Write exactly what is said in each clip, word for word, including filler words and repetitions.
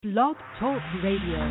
Blog Talk Radio.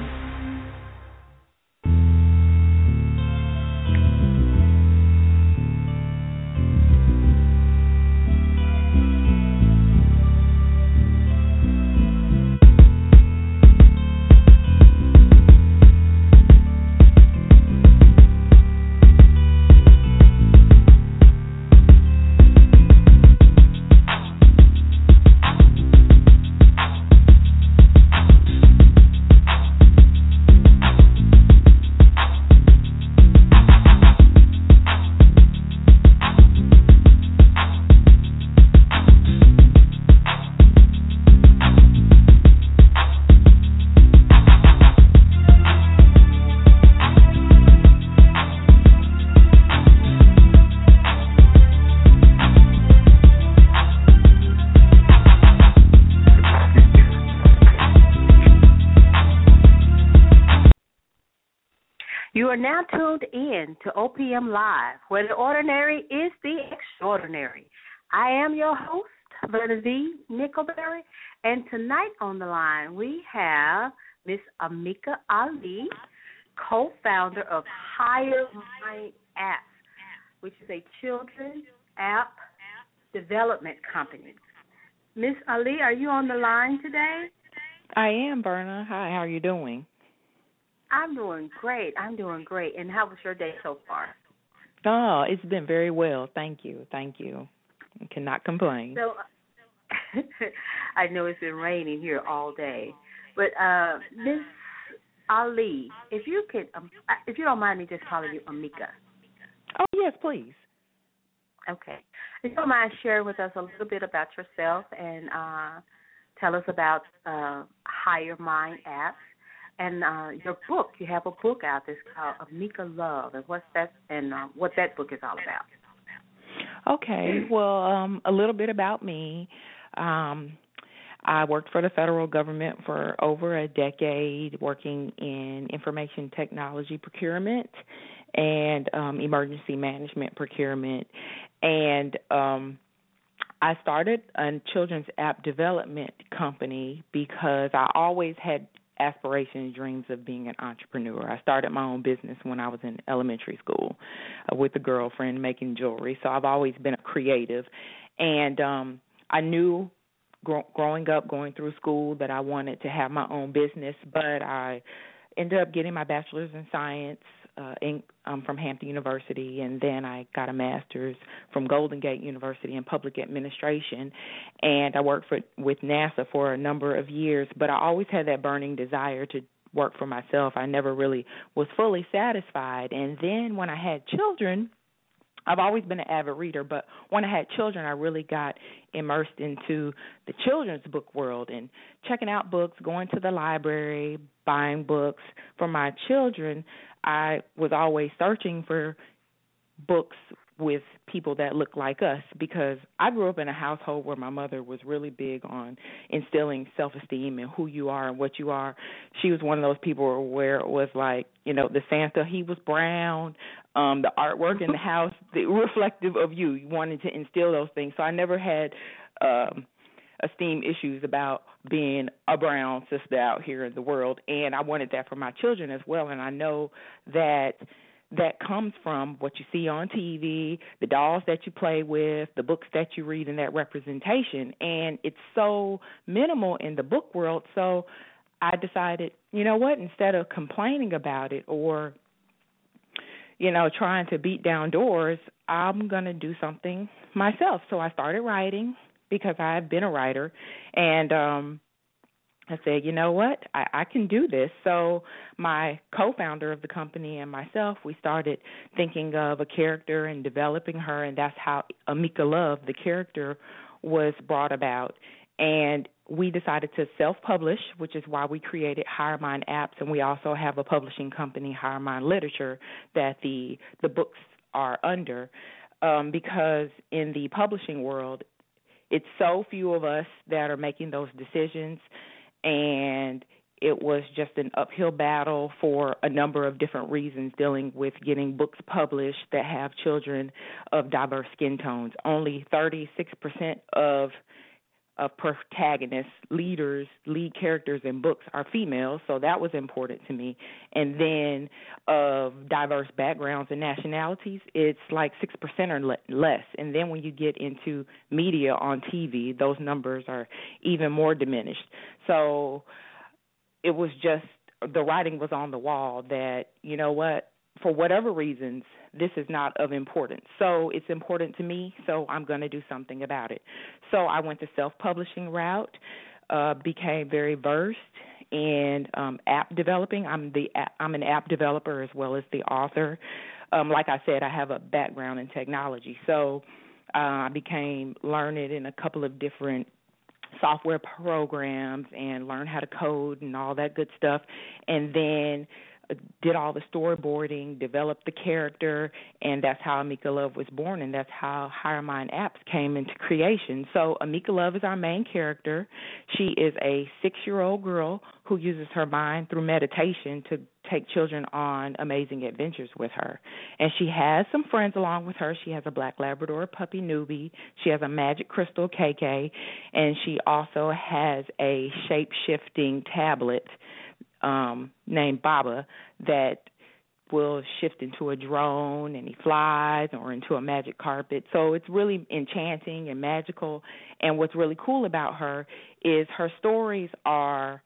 You are now tuned in to O P M Live, where the ordinary is the extraordinary. I am your host, Verna V. Nickelberry, and tonight on the line we have Miss Amika Ali, co-founder of Higher Mind App, which is a children's app development company. Miss Ali, are you on the line today? I am, Verna. Hi, how are you doing? I'm doing great. I'm doing great. And how was your day so far? Oh, it's been very well. Thank you. Thank you. I cannot complain. So, I know it's been raining here all day. But, uh, Miss Ali, if you could, um, if you don't mind me just calling you Amika. Oh, yes, please. Okay. If you don't mind sharing with us a little bit about yourself and uh, tell us about uh, Higher Mind Apps. And uh, your book, you have a book out that's called Amika Love, and what's that? And uh, what that book is all about. Okay, well, um, a little bit about me. Um, I worked for the federal government for over a decade, working in information technology procurement and um, emergency management procurement, and um, I started a children's app development company because I always had aspirations, dreams of being an entrepreneur. I started my own business when I was in elementary school uh, with a girlfriend making jewelry. So I've always been a creative. And um, I knew gr- growing up, going through school, that I wanted to have my own business, but I ended up getting my bachelor's in science uh, in, um, from Hampton University, and then I got a master's from Golden Gate University in public administration, and I worked for, with NASA for a number of years, but I always had that burning desire to work for myself. I never really was fully satisfied, and then when I had children, I've always been an avid reader, but when I had children, I really got immersed into the children's book world and checking out books, going to the library, buying books for my children. I was always searching for books with people that look like us because I grew up in a household where my mother was really big on instilling self-esteem and who you are and what you are. She was one of those people where it was like, you know, the Santa, he was brown, um, the artwork in the house, the reflective of you. You wanted to instill those things. So I never had um, esteem issues about being a brown sister out here in the world, and I wanted that for my children as well, and I know that that comes from what you see on T V, the dolls that you play with, the books that you read, and that representation. And it's so minimal in the book world, so I decided, you know what, instead of complaining about it or, you know, trying to beat down doors, I'm going to do something myself. So I started writing because I've been a writer, and um I said, you know what, I, I can do this. So my co-founder of the company and myself, we started thinking of a character and developing her, and that's how Amika Love, the character, was brought about. And we decided to self-publish, which is why we created Higher Mind Apps, and we also have a publishing company, Higher Mind Literature, that the, the books are under, um, because in the publishing world, it's so few of us that are making those decisions, and it was just an uphill battle for a number of different reasons dealing with getting books published that have children of diverse skin tones. Only thirty-six percent of of protagonists, leaders, lead characters in books are females, so that was important to me. And then of diverse backgrounds and nationalities, it's like six percent or le- less. And then when you get into media on T V, those numbers are even more diminished. So it was just, the writing was on the wall that, you know what, for whatever reasons, this is not of importance. So it's important to me, so I'm going to do something about it. So I went the self-publishing route, uh, became very versed in um, app developing. I'm the I'm an app developer as well as the author. Um, like I said, I have a background in technology, so uh, I became learned in a couple of different software programs and learned how to code and all that good stuff, and then did all the storyboarding, developed the character, and that's how Amika Love was born, and that's how Higher Mind Apps came into creation. So Amika Love is our main character. She is a six-year-old girl who uses her mind through meditation to take children on amazing adventures with her. And she has some friends along with her. She has a black Labrador puppy, Newbie. She has a magic crystal, K K, and she also has a shape-shifting tablet Um, named Baba that will shift into a drone, and he flies, or into a magic carpet. So it's really enchanting and magical. And what's really cool about her is her stories are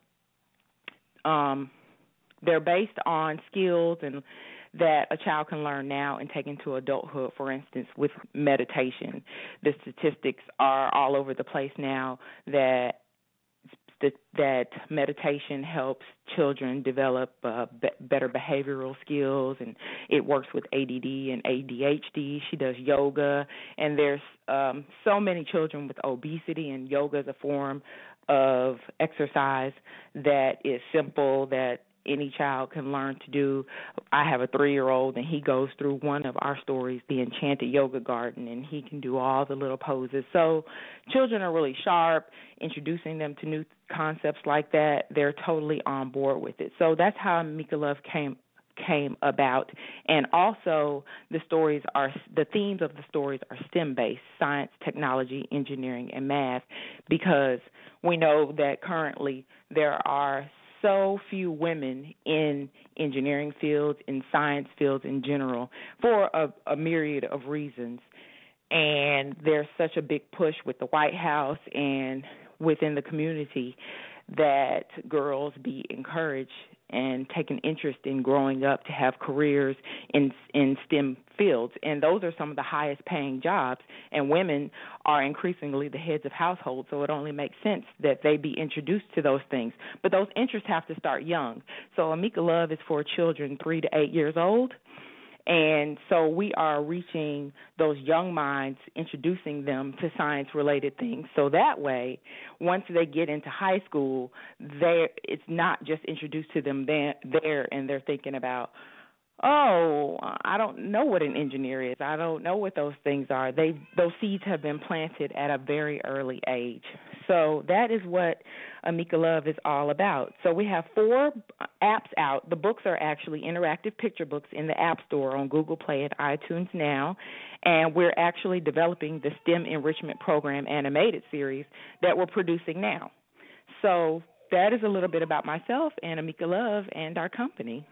um, they're based on skills and that a child can learn now and take into adulthood. For instance, with meditation, the statistics are all over the place now that That, that meditation helps children develop uh, be- better behavioral skills, and it works with A D D and A D H D. She does yoga, and there's um, so many children with obesity, and yoga is a form of exercise that is simple, that any child can learn to do. I have a three-year-old, and he goes through one of our stories, the Enchanted Yoga Garden, and he can do all the little poses. So children are really sharp. Introducing them to new concepts like that, they're totally on board with it. So that's how Amika Love came came about. And also the stories are, the themes of the stories are STEM-based, science, technology, engineering, and math, because we know that currently there are so few women in engineering fields, in science fields in general, for a, a myriad of reasons. And there's such a big push with the White House and within the community that girls be encouraged and take an interest in growing up to have careers in in STEM fields. And those are some of the highest paying jobs, and women are increasingly the heads of households, so it only makes sense that they be introduced to those things. But those interests have to start young. So Amika Love is for children three to eight years old. And so we are reaching those young minds, introducing them to science-related things. So that way, once they get into high school, they it's not just introduced to them there, there and they're thinking about, oh, I don't know what an engineer is. I don't know what those things are. They those seeds have been planted at a very early age. So that is what Amika Love is all about. So we have four apps out. The books are actually interactive picture books in the App Store on Google Play and iTunes now. And we're actually developing the STEM Enrichment Program animated series that we're producing now. So that is a little bit about myself and Amika Love and our company.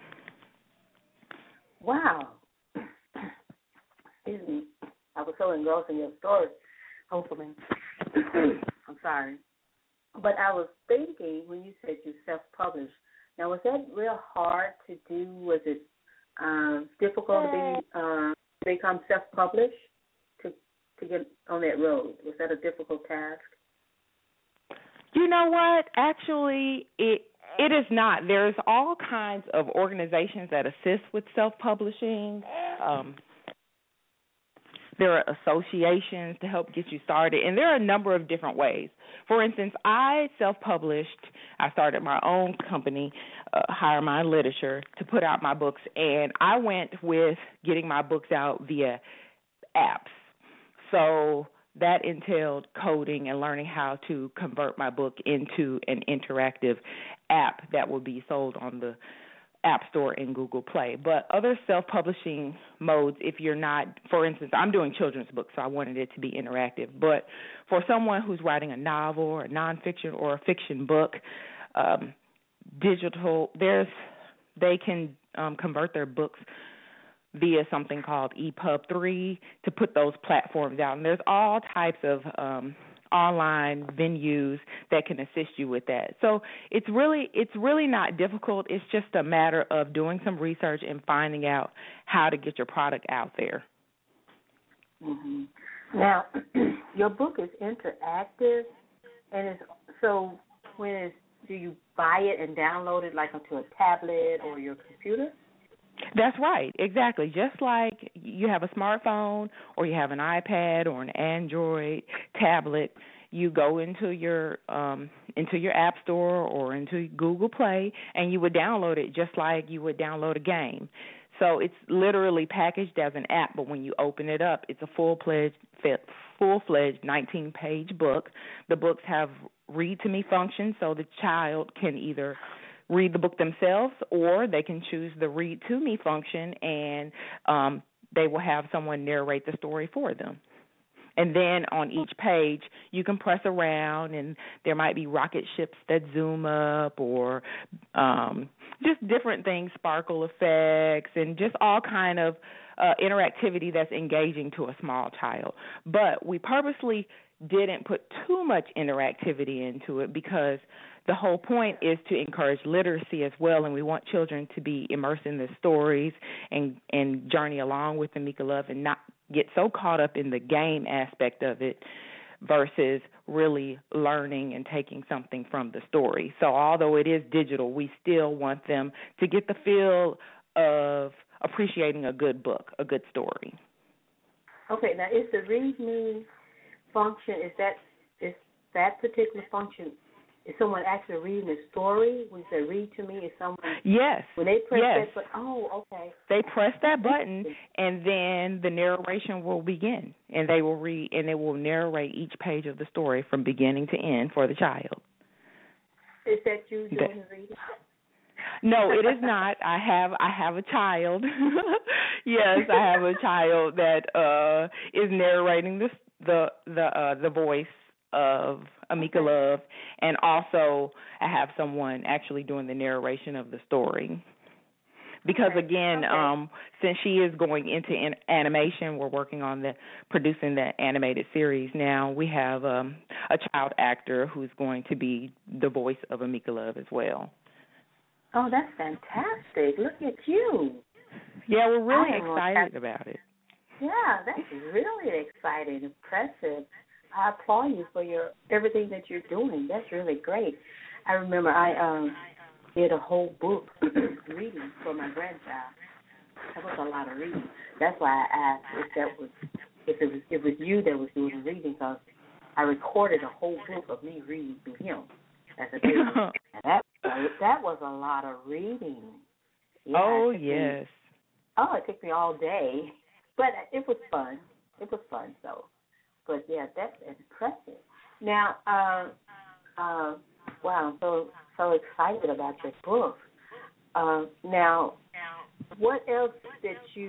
Wow. Excuse me. I was so engrossed in your story. Hopefully. I'm sorry. But I was thinking when you said you self-published, now was that real hard to do? Was it um, difficult to be, uh, become self-published, to, to get on that road? Was that a difficult task? You know what? Actually, it It is not. There's all kinds of organizations that assist with self-publishing. Um, there are associations to help get you started, and there are a number of different ways. For instance, I self-published. I started my own company, uh, Higher Mind Literature, to put out my books, and I went with getting my books out via apps. So that entailed coding and learning how to convert my book into an interactive app that will be sold on the App Store and Google Play. But other self-publishing modes, if you're not, for instance, I'm doing children's books, so I wanted it to be interactive. But for someone who's writing a novel or a nonfiction or a fiction book, um, digital, there's they can um, convert their books via something called E P U B three to put those platforms out. And there's all types of um, online venues that can assist you with that. So it's really it's really not difficult. It's just a matter of doing some research and finding out how to get your product out there. Mm-hmm. Now, your book is interactive, and it's, so when is, do you buy it and download it like onto a tablet or your computer? That's right, exactly. Just like you have a smartphone or you have an iPad or an Android tablet, you go into your um, into your App Store or into Google Play, and you would download it just like you would download a game. So it's literally packaged as an app, but when you open it up, it's a full-fledged, full-fledged nineteen-page book. The books have read-to-me functions, so the child can either read the book themselves, or they can choose the read to me function, and um, they will have someone narrate the story for them. And then on each page, you can press around, and there might be rocket ships that zoom up, or um, just different things, sparkle effects, and just all kind of uh, interactivity that's engaging to a small child. But we purposely didn't put too much interactivity into it because the whole point is to encourage literacy as well, and we want children to be immersed in the stories and, and journey along with the Mika Love and not get so caught up in the game aspect of it versus really learning and taking something from the story. So although it is digital, we still want them to get the feel of appreciating a good book, a good story. Okay, now is the read me function, is that is that particular function, is someone actually reading the story? When you say read to me, is someone? Yes. When they press yes. that button, oh, okay. They press that button, and then the narration will begin, and they will read, and it will narrate each page of the story from beginning to end for the child. Is that you doing that, the reading? No, it is not. I have I have a child. Yes, I have a child that uh, is narrating this, the the uh, the voice of Amika Love, and also I have someone actually doing the narration of the story. Because okay. again, okay. um, since she is going into in- animation, we're working on the producing the animated series now. We have um, a child actor who's going to be the voice of Amika Love as well. Oh, that's fantastic! Look at you. Yeah, we're really excited about it. Yeah, that's really exciting, impressive. I applaud you for your everything that you're doing. That's really great. I remember I um, did a whole book reading for my grandchild. That was a lot of reading. That's why I asked if that was if it was if it was you that was doing the reading, because I recorded a whole book of me reading to him as a baby. And that that was a lot of reading. Yeah, oh yes. Me, oh, it took me all day, but it was fun. It was fun. So. But, yeah, that's impressive. Now, uh, uh, wow, I'm so, so excited about your book. Uh, now, what else did you,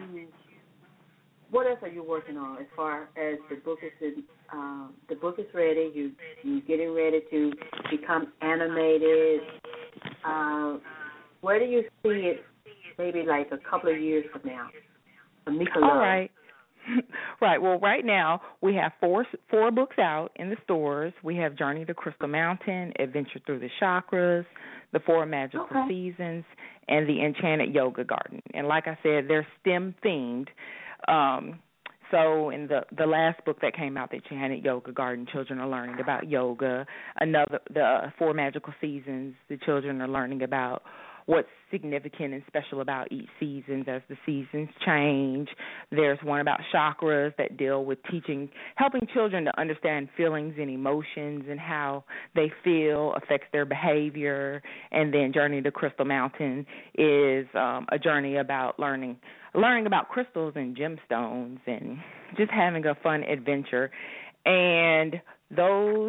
what else are you working on as far as the book is, in, uh, the book is ready, you, you're getting ready to become animated. Uh, where do you see it maybe like a couple of years from now? Amika Love. All right. Right. Well, right now we have four four books out in the stores. We have Journey to Crystal Mountain, Adventure Through the Chakras, The Four Magical okay. Seasons, and The Enchanted Yoga Garden. And like I said, they're STEM themed. Um, so in the the last book that came out, The Enchanted Yoga Garden, children are learning about yoga. Another, the Four Magical Seasons, the children are learning about what's significant and special about each season as the seasons change. There's one about chakras that deal with teaching, helping children to understand feelings and emotions and how they feel affects their behavior. And then Journey to Crystal Mountain is um, a journey about learning, learning about crystals and gemstones and just having a fun adventure. And those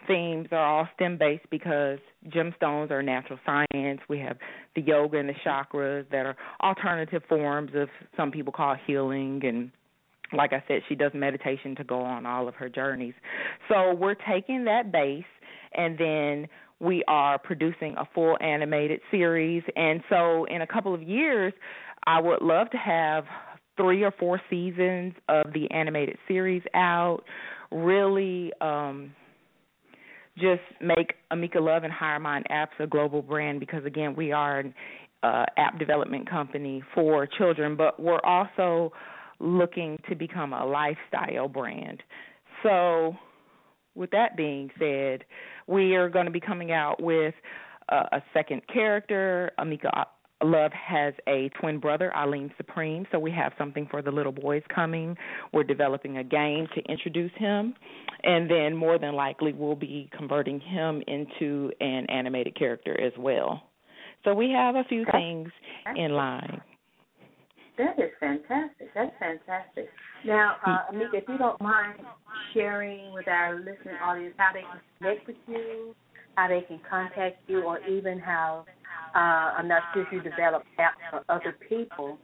themes are all STEM-based because gemstones are natural science. We have the yoga and the chakras that are alternative forms of some people call healing. And like I said, she does meditation to go on all of her journeys. So we're taking that base, and then we are producing a full animated series. And so in a couple of years, I would love to have three or four seasons of the animated series out, really um, just make Amika Love and Higher Mind Apps a global brand because, again, we are an uh, app development company for children, but we're also looking to become a lifestyle brand. So with that being said, we are going to be coming out with uh, a second character. Amika Love has a twin brother, Eileen Supreme, so we have something for the little boys coming. We're developing a game to introduce him, and then more than likely we'll be converting him into an animated character as well. So we have a few things in line. That is fantastic. That's fantastic. Now, uh, Amika, if you don't mind sharing with our listening audience how they can connect with you, how they can contact you, or even how uh, I'm not sure if you develop apps for other people.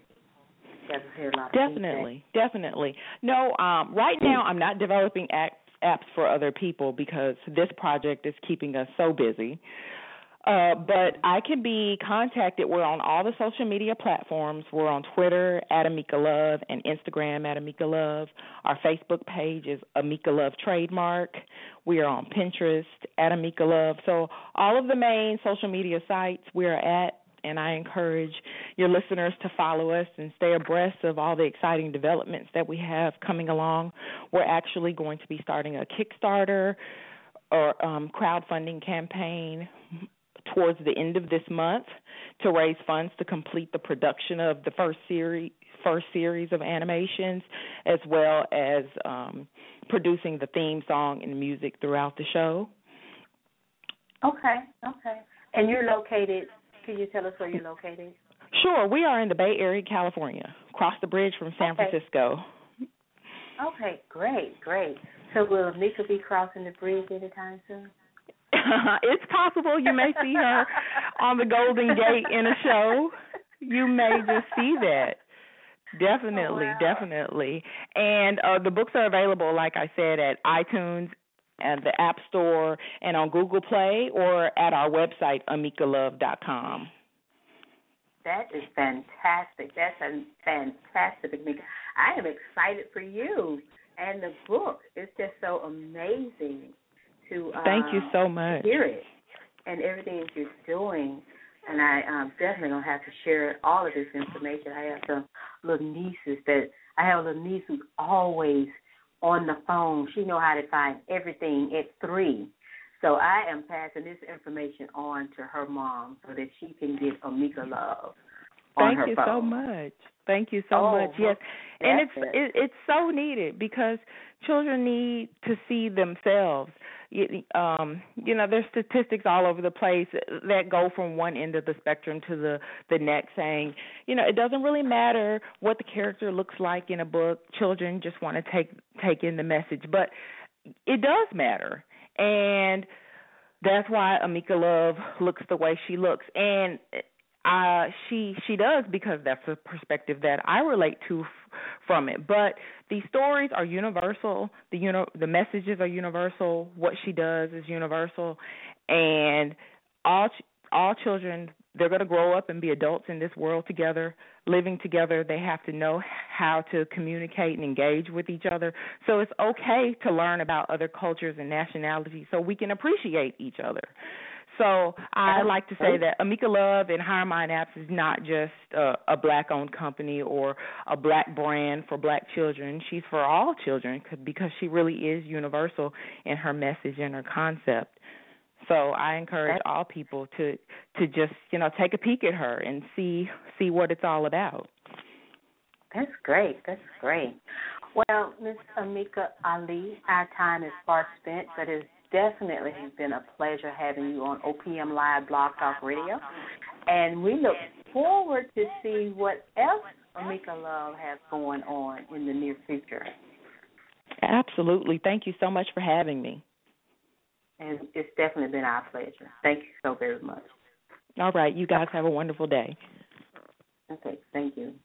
Definitely, definitely. No, um, right now I'm not developing apps for other people because this project is keeping us so busy. Uh, but I can be contacted. We're on all the social media platforms. We're on Twitter at Amika Love and Instagram at Amika Love. Our Facebook page is Amika Love Trademark. We are on Pinterest at Amika Love. So all of the main social media sites we're at, and I encourage your listeners to follow us and stay abreast of all the exciting developments that we have coming along. We're actually going to be starting a Kickstarter or um, crowdfunding campaign towards the end of this month to raise funds to complete the production of the first series first series of animations, as well as um, producing the theme song and music throughout the show. Okay, okay. And you're located, can you tell us where you're located? Sure. We are in the Bay Area, California, across the bridge from San okay. Francisco. Okay, great, great. So will Amika be crossing the bridge anytime soon? It's possible you may see her on the Golden Gate in a show. You may just see that. Definitely, oh, wow. definitely. And uh, the books are available, like I said, at iTunes and the App Store and on Google Play or at our website, amika love dot com. That is fantastic. That's a fantastic, Amika. I am excited for you. And the book is just so amazing. To, um, Thank you so much. Hear it and everything that you're doing, and I um, definitely gonna have to share all of this information. I have some little nieces that I have a little niece who's always on the phone. She know how to find everything at three, so I am passing this information on to her mom so that she can get Amika Love on Thank her you phone. so much. Thank you so oh, much. Yes, and it's it. it, it's so needed because children need to see themselves. You, um, you know, there's statistics all over the place that go from one end of the spectrum to the, the next, saying, you know, it doesn't really matter what the character looks like in a book. Children just want to take take in the message, but it does matter, and that's why Amika Love looks the way she looks, and Uh, she she does because that's a perspective that I relate to f- from it. But the stories are universal. The uni- the messages are universal. What she does is universal, and all ch- all children, they're going to grow up and be adults in this world together, living together. They have to know how to communicate and engage with each other. So it's okay to learn about other cultures and nationalities so we can appreciate each other. So I like to say that Amika Love and Higher Mind Apps is not just a, a black-owned company or a black brand for black children. She's for all children because she really is universal in her message and her concept. So I encourage all people to to just, you know, take a peek at her and see see what it's all about. That's great. That's great. Well, Miss Amika Ali, our time is far spent, but it's definitely been a pleasure having you on O P M Live Blog Talk Radio, and we look forward to see what else Amika Love has going on in the near future. Absolutely. Thank you so much for having me. And it's definitely been our pleasure. Thank you so very much. All right. You guys have a wonderful day. Okay. Thank you.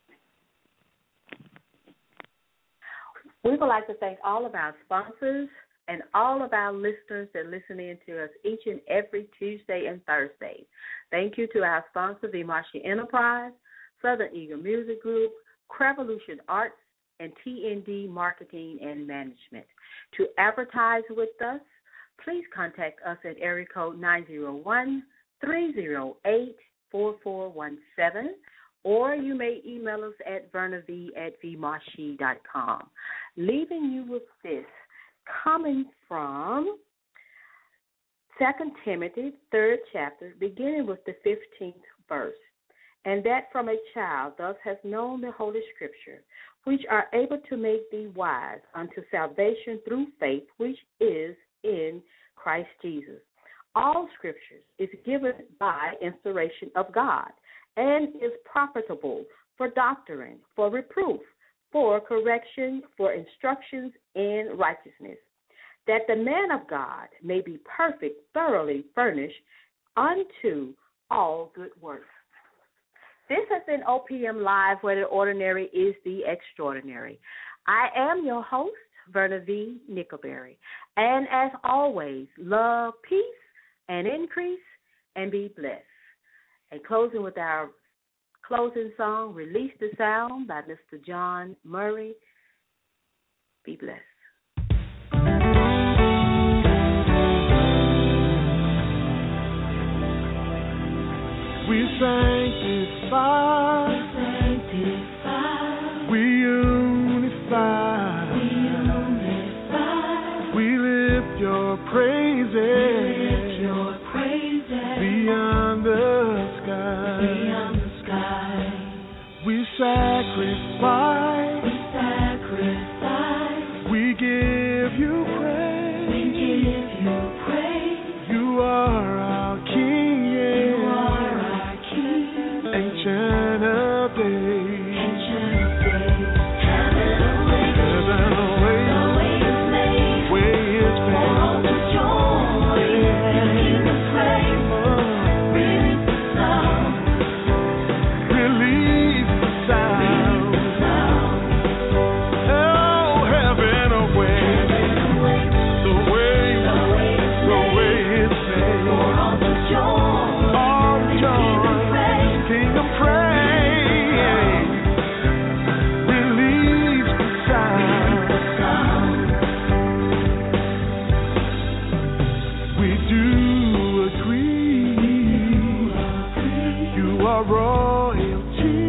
We would like to thank all of our sponsors and all of our listeners that listen in to us each and every Tuesday and Thursday. Thank you to our sponsor, VMarshall Enterprise, Southern Eagle Music Group, Crevolution Arts, and T N D Marketing and Management. To advertise with us, please contact us at area code nine zero one, three zero eight, four four one seven, or you may email us at vernav at vmarshall dot com. Leaving you with this, coming from Second Timothy, third chapter, beginning with the fifteenth verse. And that from a child thus has known the Holy Scripture, which are able to make thee wise unto salvation through faith, which is in Christ Jesus. All Scriptures is given by inspiration of God, and is profitable for doctrine, for reproof, for correction, for instructions in righteousness, that the man of God may be perfect, thoroughly furnished unto all good works. This has been O P M Live, where the ordinary is the extraordinary. I am your host, Verna V. Nickelberry. And as always, love, peace, and increase, and be blessed. And closing with our closing song, Release the Sound by Mister John Murray. Be blessed. We sanctify, we sanctify, we unify, we unify, we lift your praises, we lift your praises beyond the sky, beyond the sky. We sacrifice, we sacrifice, we give you praise, we give you praise. You are our King, yeah. You are our King, Ancient of Days, Ancient of Days. Heaven awaits, heaven awaits, the way is made, way is made. For all the joy, yeah. You give us praise, oh. Release the sound, release the sound, release the sound. Oh, heaven awaits, heaven awaits, the way, the way is made, the way is made. For all the joy, all the joy. King of praise, release the sound. We do agree, you are royalty.